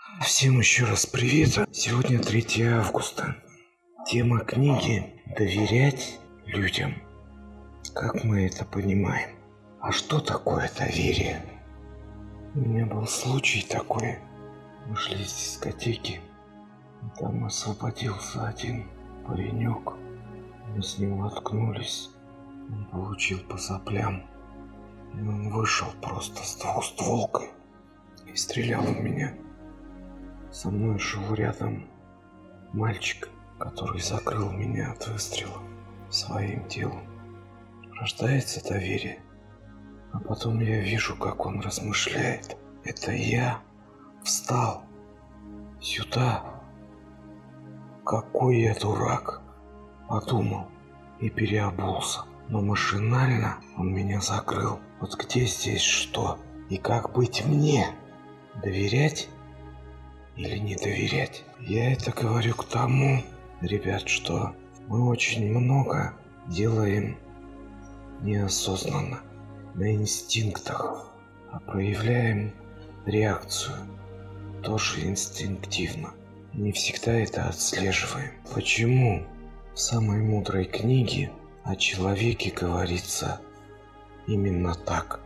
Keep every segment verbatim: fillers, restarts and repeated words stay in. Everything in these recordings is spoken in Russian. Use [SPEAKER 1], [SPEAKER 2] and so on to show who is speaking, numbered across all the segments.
[SPEAKER 1] Всем еще раз привет. Сегодня третьего августа. Тема книги «Доверять людям». Как мы это понимаем? А что такое доверие? У меня был случай такой. Мы шли из дискотеки. И там освободился один паренек. Мы с ним воткнулись. Он получил по соплям. И он вышел просто с двустволкой и стрелял в меня. Со мной шел рядом мальчик, который закрыл меня от выстрела своим телом. Рождается доверие, а потом я вижу, как он размышляет. Это я встал сюда. Какой я дурак, подумал и переобулся. Но машинально он меня закрыл. Вот где здесь что? И как быть мне? Доверять или не доверять? Я это говорю к тому, ребят, что мы очень много делаем неосознанно, на инстинктах, а проявляем реакцию тоже инстинктивно. Не всегда это отслеживаем. Почему в самой мудрой книге о человеке говорится именно так?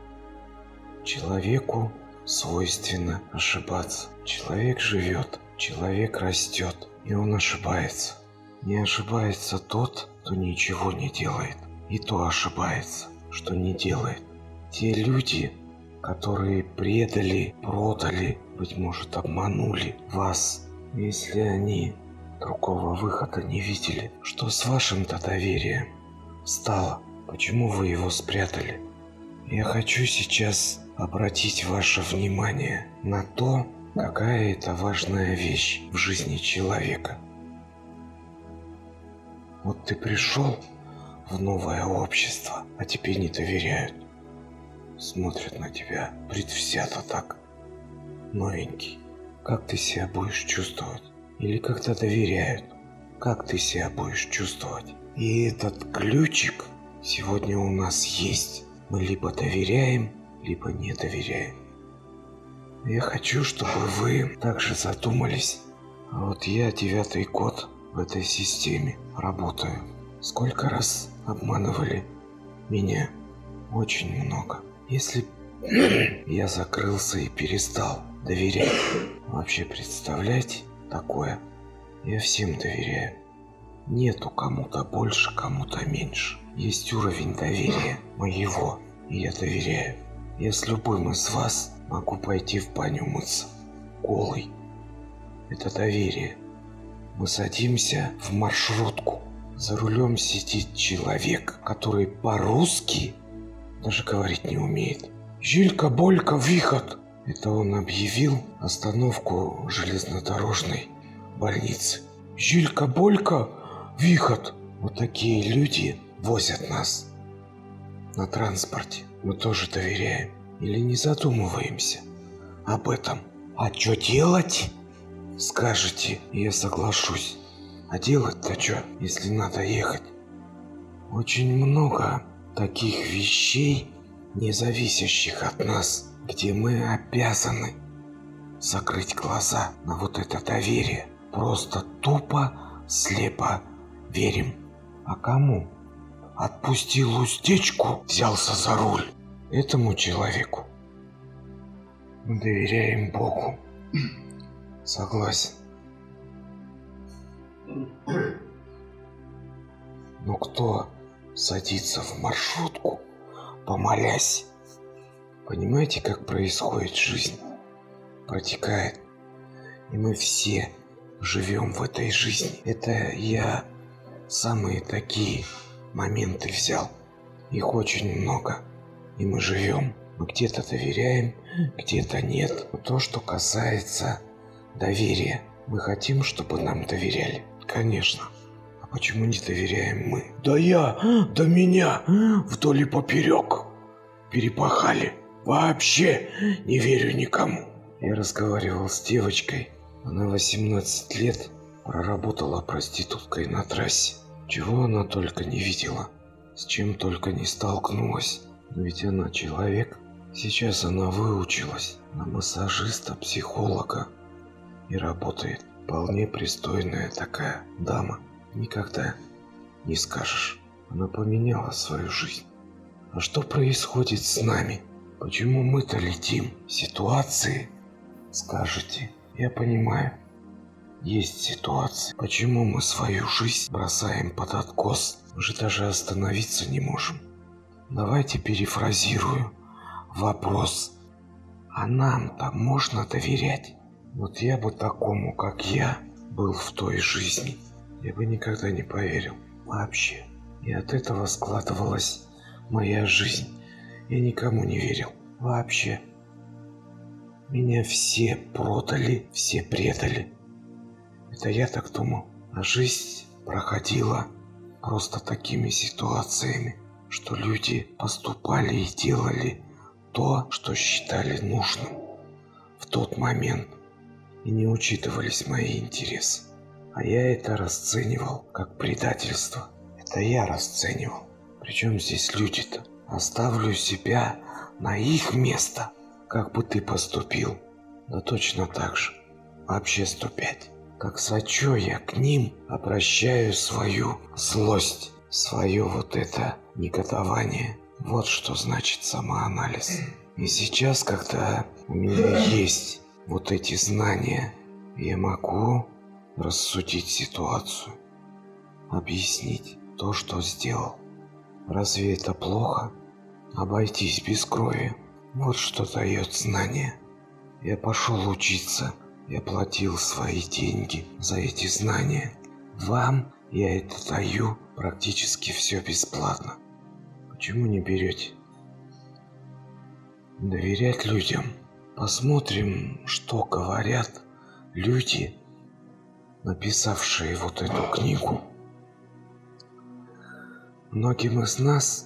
[SPEAKER 1] Человеку свойственно ошибаться. Человек живет, человек растет, и он ошибается. Не ошибается тот, кто ничего не делает, и то ошибается, что не делает. Те люди, которые предали, продали, быть может, обманули вас, если они другого выхода не видели, что с вашим-то доверием стало? Почему вы его спрятали? Я хочу сейчас обратить ваше внимание на то, какая это важная вещь в жизни человека. Вот ты пришел в новое общество, а тебе не доверяют. Смотрят на тебя предвзято так. Новенький. Как ты себя будешь чувствовать? Или когда доверяют, как ты себя будешь чувствовать? И этот ключик сегодня у нас есть. Мы либо доверяем, либо не доверяем. Я хочу, чтобы вы также задумались. А вот я девятый год в этой системе работаю. Сколько раз обманывали меня? Очень много. Если я закрылся и перестал доверять, вообще представляете такое? Я всем доверяю. Нету кому-то больше, кому-то меньше. Есть уровень доверия моего, и я доверяю. Я с любым из вас могу пойти в баню мыться голый. Это доверие. Мы садимся в маршрутку. За рулем сидит человек, который по-русски даже говорить не умеет. Жилька, Болька, выход! Это он объявил остановку железнодорожной больницы. Жилька, Болька, выход! Вот такие люди возят нас на транспорте. Мы тоже доверяем или не задумываемся об этом. А что делать? Скажете, я соглашусь. А делать-то что, если надо ехать? Очень много таких вещей, не зависящих от нас, где мы обязаны закрыть глаза на вот это доверие. Просто тупо, слепо верим. А кому? Отпустил уздечку, взялся за руль. Этому человеку мы доверяем Богу. Согласен. Но кто садится в маршрутку, помолясь? Понимаете, как происходит жизнь? Протекает. И мы все живем в этой жизни. Это я самые такие моменты взял. Их очень много. И мы живем. Мы где-то доверяем, где-то нет. Но то, что касается доверия. Мы хотим, чтобы нам доверяли. Конечно. А почему не доверяем мы? Да я, да меня вдоль и поперек перепахали. Вообще не верю никому. Я разговаривал с девочкой. Она восемнадцать лет проработала проституткой на трассе. Чего она только не видела. С чем только не столкнулась. Но ведь она человек. Сейчас она выучилась на массажиста, психолога. и работает. Вполне пристойная такая дама. Никогда не скажешь. Она поменяла свою жизнь. А что происходит с нами? Почему мы-то летим? Ситуации? Скажете, я понимаю. Есть ситуации. Почему мы свою жизнь бросаем под откос? Мы же даже остановиться не можем. Давайте перефразирую вопрос. А нам-то можно доверять? Вот я бы такому, как я, был в той жизни, я бы никогда не поверил. Вообще. И от этого складывалась моя жизнь. Я никому не верил. Вообще. Меня все продали, все предали. Это я так думал. А жизнь проходила просто такими ситуациями, что люди поступали и делали то, что считали нужным в тот момент. И не учитывались мои интересы. А я это расценивал как предательство. Это я расценивал. Причем здесь люди-то? Оставлю себя на их место. Как бы ты поступил? Да точно так же. Вообще сто пять. Как сочу я к ним, обращаю свою злость, свое вот это негодование. Вот что значит самоанализ. И сейчас, когда у меня есть вот эти знания, я могу рассудить ситуацию, объяснить то, что сделал. Разве это плохо? Обойтись без крови. Вот что дает знание. Я пошел учиться, я платил свои деньги за эти знания. Вам я это даю практически все бесплатно. Почему не берете? Доверять людям. Посмотрим, что говорят люди, написавшие вот эту книгу. Многим из нас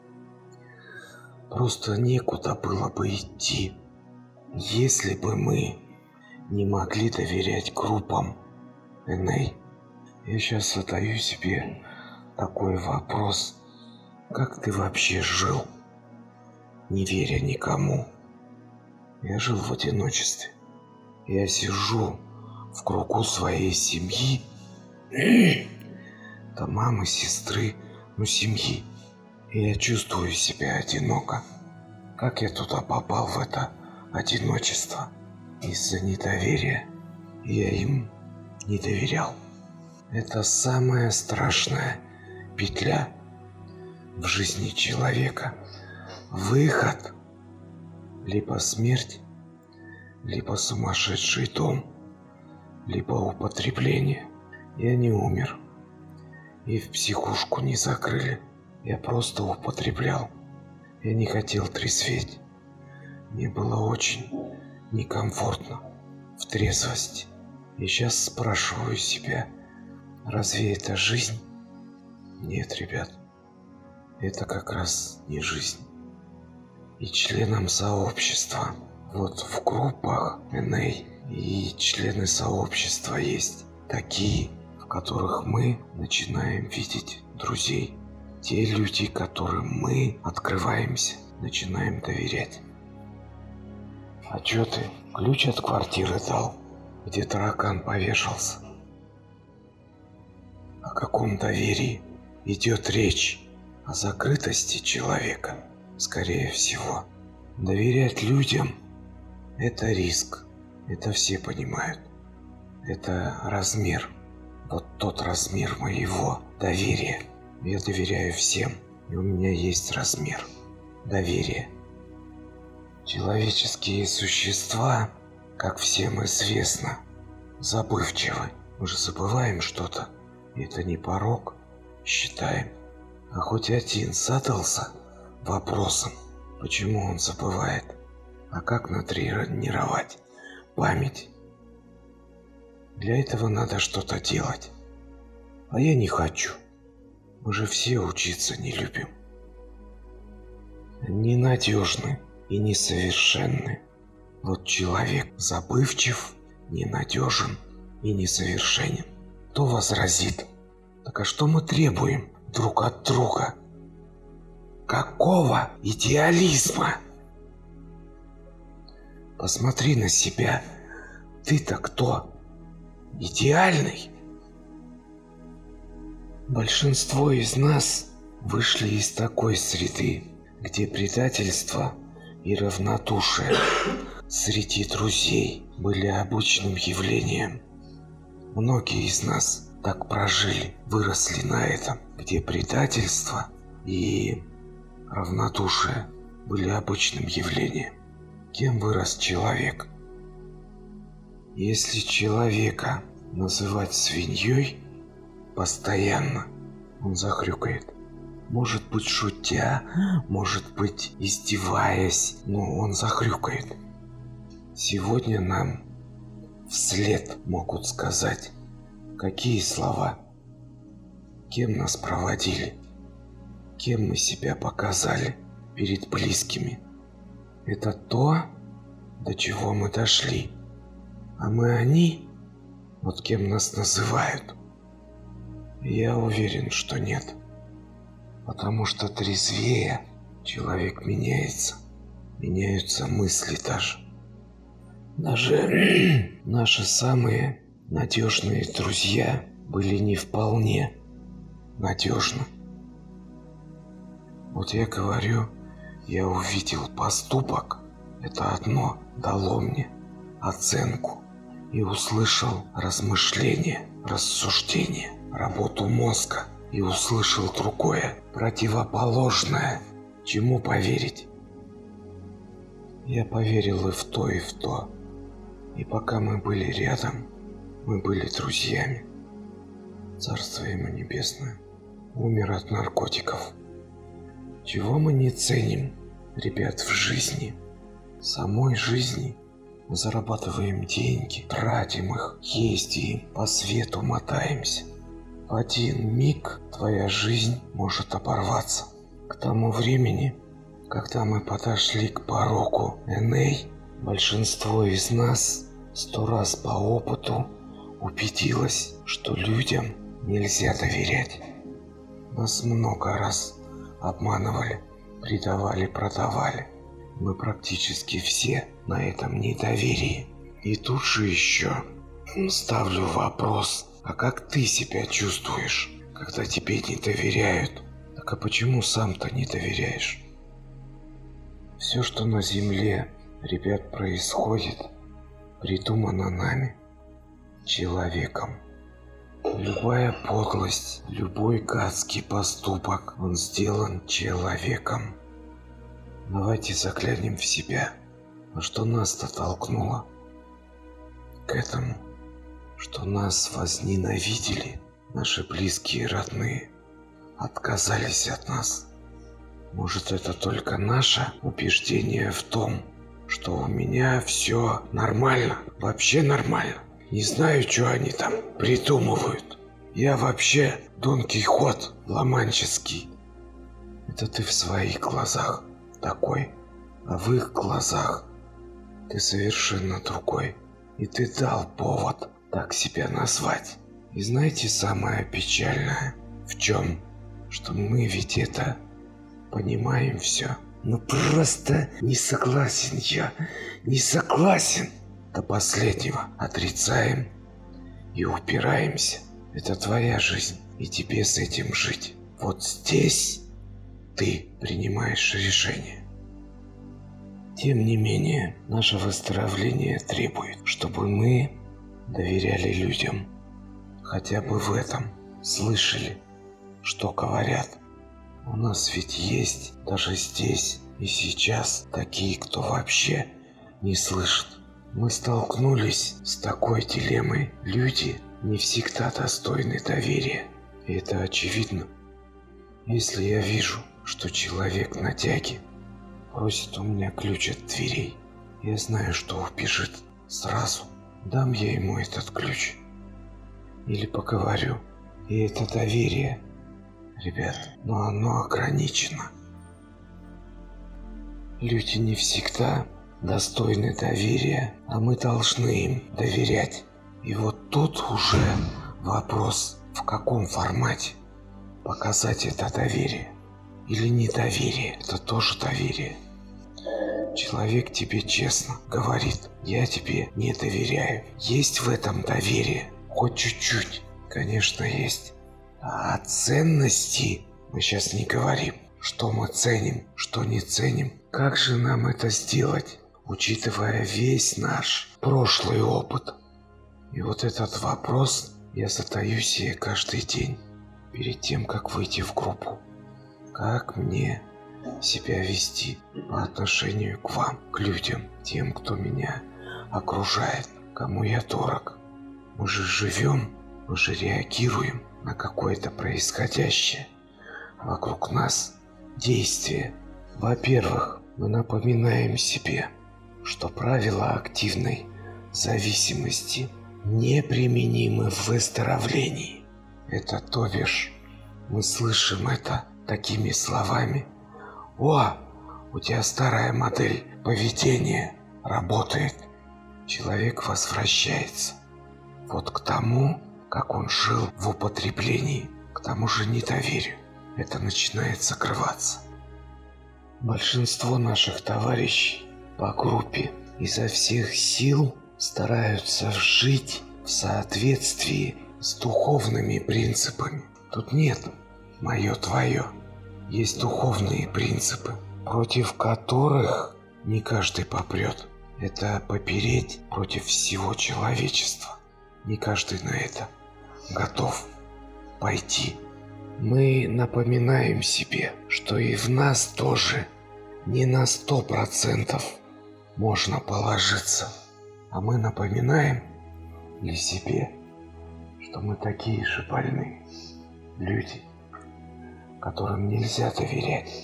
[SPEAKER 1] просто некуда было бы идти, если бы мы не могли доверять группам эн эй. Я сейчас задаю себе такой вопрос: как ты вообще жил, не веря никому? Я жил в одиночестве. Я сижу в кругу своей семьи, да мамы, сестры, ну семьи. И я чувствую себя одиноко. Как я туда попал, в это одиночество? Из-за недоверия. Я им не доверял. Это самая страшная петля в жизни человека. Выход — либо смерть, либо сумасшедший дом, либо употребление. Я не умер. И в психушку не закрыли. Я просто употреблял. Я не хотел трезветь. Мне было очень некомфортно в трезвости. И сейчас спрашиваю себя, разве это жизнь? Нет, ребят, это как раз не жизнь. И членам сообщества, вот в группах эн эй и члены сообщества есть такие, в которых мы начинаем видеть друзей. Те люди, которым мы открываемся, начинаем доверять. А чё ты ключ от квартиры дал, где таракан повешался? О каком доверии идет речь? О закрытости человека? Скорее всего. Доверять людям — это риск. Это все понимают. Это размер. Вот тот размер моего доверия. Я доверяю всем. И у меня есть размер доверия. Человеческие существа, как всем известно, забывчивы. Мы же забываем что-то. Это не порок, считаем. А хоть один задался вопросом, почему он забывает, а как натренировать память. Для этого надо что-то делать. А я не хочу. Мы же все учиться не любим. Ненадежны и несовершенны. Вот человек забывчив, ненадежен и несовершенен. Кто возразит? Так а что мы требуем друг от друга? Какого идеализма? Посмотри на себя. ты-то кто? Идеальный? Большинство из нас вышли из такой среды, где предательство и равнодушие среди друзей были обычным явлением. Многие из нас так прожили, выросли на этом, где предательство и равнодушие были обычным явлением. Кем вырос человек? Если человека называть свиньей постоянно, он захрюкает. Может быть, шутя, может быть, издеваясь, но он захрюкает. Сегодня нам вслед могут сказать, какие слова, кем нас проводили, кем мы себя показали перед близкими. Это то, до чего мы дошли. А мы они, вот кем нас называют. Я уверен, что нет. Потому что трезвее человек меняется. Меняются мысли даже. Даже наши самые надежные друзья были не вполне надежны. Вот я говорю, я увидел поступок, это одно дало мне оценку, и услышал размышление, рассуждение, работу мозга, и услышал другое, противоположное. Чему поверить? Я поверил и в то, и в то. И пока мы были рядом, мы были друзьями. Царство ему небесное. Умер от наркотиков. Чего мы не ценим, ребят, в жизни? Самой жизни. Мы зарабатываем деньги, тратим их, ездим, по свету мотаемся. В один миг твоя жизнь может оборваться. К тому времени, когда мы подошли к порогу эн эй, большинство из нас сто раз по опыту убедилось, что людям нельзя доверять. Нас много раз обманывали, предавали, продавали. Мы практически все на этом недоверии. И тут же еще ставлю вопрос, а как ты себя чувствуешь, когда тебе не доверяют? Так а почему сам-то не доверяешь? Все, что на земле, ребят, происходит, придумано нами, человеком. Любая подлость, любой гадский поступок, он сделан человеком. Давайте заглянем в себя. А что нас-то толкнуло к этому? Что нас возненавидели, наши близкие и родные, отказались от нас. Может, это только наше убеждение в том, что у меня все нормально, вообще нормально. Не знаю, что они там придумывают. Я вообще Дон Кихот ломанческий. Это ты в своих глазах такой, а в их глазах ты совершенно другой. И ты дал повод так себя назвать. И знаете самое печальное в чем? Что мы ведь это понимаем все. Ну просто не согласен я, не согласен. До последнего отрицаем и упираемся. Это твоя жизнь, и тебе с этим жить. Вот здесь ты принимаешь решение. Тем не менее, наше выздоровление требует, чтобы мы доверяли людям. Хотя бы в этом слышали, что говорят. У нас ведь есть даже здесь и сейчас такие, кто вообще не слышит. Мы столкнулись с такой дилеммой. Люди не всегда достойны доверия. И это очевидно. Если я вижу, что человек на тяге просит у меня ключ от дверей, я знаю, что убежит сразу. Дам я ему этот ключ. Или поговорю. И это доверие, ребят, но оно ограничено. Люди не всегда достойны доверия, а мы должны им доверять. И вот тут уже вопрос, в каком формате показать это доверие. Или недоверие, это тоже доверие. Человек тебе честно говорит: я тебе не доверяю. Есть в этом доверие? Хоть чуть-чуть? Конечно, есть. А о ценности мы сейчас не говорим. Что мы ценим, что не ценим. Как же нам это сделать, учитывая весь наш прошлый опыт? И вот этот вопрос я задаю себе каждый день, перед тем, как выйти в группу. Как мне себя вести по отношению к вам, к людям, тем, кто меня окружает, кому я дорог? Мы же живем, мы же реагируем на какое-то происходящее вокруг нас действие. Во-первых, мы напоминаем себе, что правила активной зависимости неприменимы в выздоровлении. Это то бишь, мы слышим это такими словами: «О, у тебя старая модель поведения работает». Человек возвращается вот к тому, как он жил в употреблении, к тому же недоверию. Это начинает закрываться. Большинство наших товарищей по группе изо всех сил стараются жить в соответствии с духовными принципами. Тут нет «моё-твоё». Есть духовные принципы, против которых не каждый попрет. Это попереть против всего человечества. Не каждый на это готов пойти. Мы напоминаем себе, что и в нас тоже не на сто процентов можно положиться. А мы напоминаем ли себе, что мы такие же больные люди, которым нельзя доверять.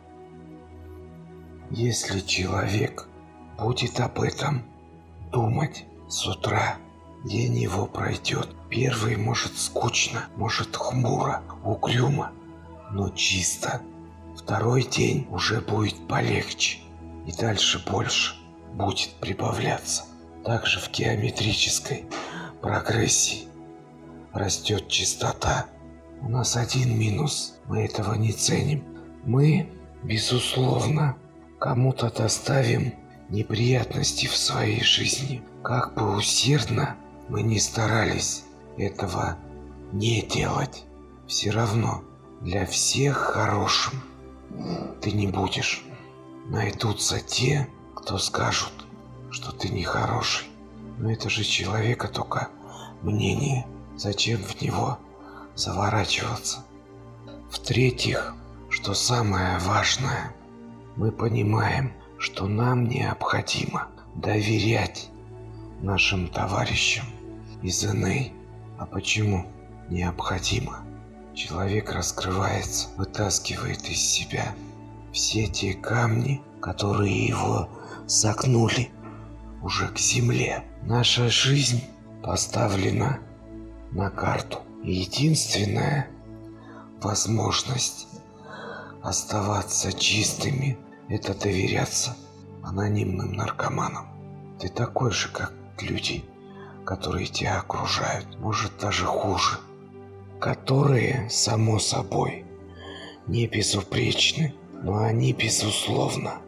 [SPEAKER 1] Если человек будет об этом думать с утра, день его пройдет. Первый может скучно, может хмуро, угрюмо, но чисто. Второй день уже будет полегче, и дальше больше будет прибавляться. Также в геометрической прогрессии растет частота. У нас один минус, мы этого не ценим. Мы, безусловно, кому-то доставим неприятности в своей жизни. Как бы усердно мы ни старались этого не делать, все равно для всех хорошим ты не будешь. Найдутся те, кто скажут, что ты нехороший. Но это же человека только мнение. Зачем в него заворачиваться? В-третьих, что самое важное, мы понимаем, что нам необходимо доверять нашим товарищам из эн эй. А почему необходимо? Человек раскрывается, вытаскивает из себя все те камни, которые его загнули уже к земле. Наша жизнь поставлена на карту. И единственная возможность оставаться чистыми – это доверяться анонимным наркоманам. Ты такой же, как люди, которые тебя окружают, может даже хуже, которые, само собой, не безупречны, но они, безусловно,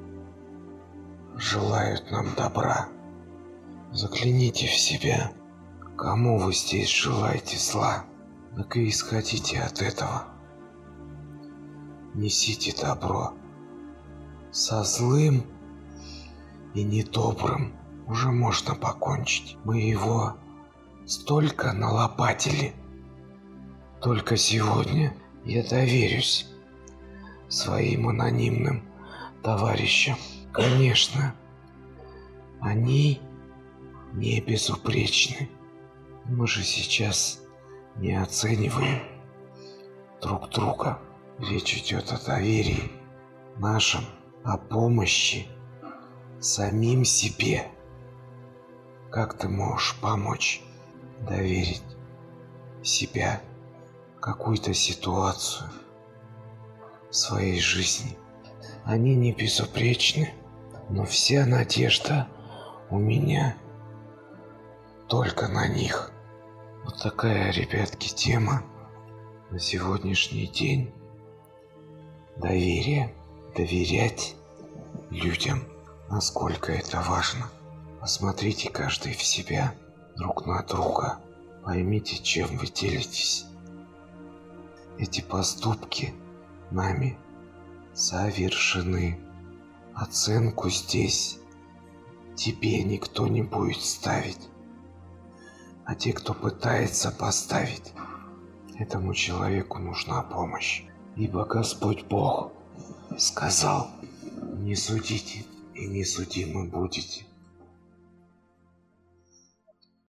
[SPEAKER 1] желают нам добра. Загляните в себя, кому вы здесь желаете зла, так и исходите от этого. Несите добро. Со злым и недобрым уже можно покончить. Мы его столько налопатили. Только сегодня я доверюсь своим анонимным товарищам. Конечно, они не безупречны. Мы же сейчас не оцениваем друг друга. Речь идет о доверии нашем, о помощи самим себе. Как ты можешь помочь доверить себя, какую-то ситуацию в своей жизни? Они не безупречны, но вся надежда у меня только на них. Вот такая, ребятки, тема на сегодняшний день. Доверие, доверять людям, насколько это важно. Посмотрите каждый в себя, друг на друга. Поймите, чем вы делитесь. Эти поступки нами совершены. Оценку здесь тебе никто не будет ставить. А те, кто пытается поставить, этому человеку нужна помощь. Ибо Господь Бог сказал: не судите, и не судимы будете.